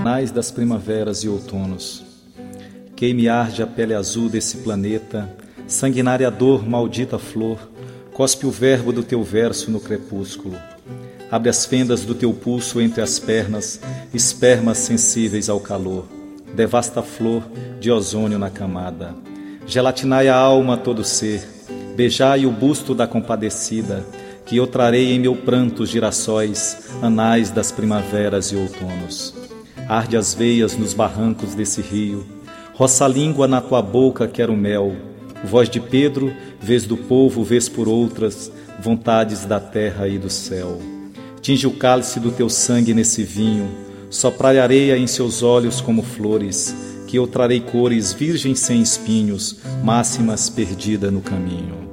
anais das primaveras e outonos. Queime e arde a pele azul desse planeta, sanguinária dor, maldita flor, cospe o verbo do teu verso no crepúsculo. Abre as fendas do teu pulso entre as pernas, espermas sensíveis ao calor. Devasta a flor de ozônio na camada. Gelatinai a alma a todo ser, beijai o busto da compadecida, que eu trarei em meu pranto os girassóis, anais das primaveras e outonos. Arde as veias nos barrancos desse rio, roça a língua na tua boca, quero mel. Voz de Pedro, vez do povo, vez por outras, vontades da terra e do céu. Tinge o cálice do teu sangue nesse vinho, soprai areia em seus olhos como flores, que eu trarei cores virgens sem espinhos, máximas perdida no caminho.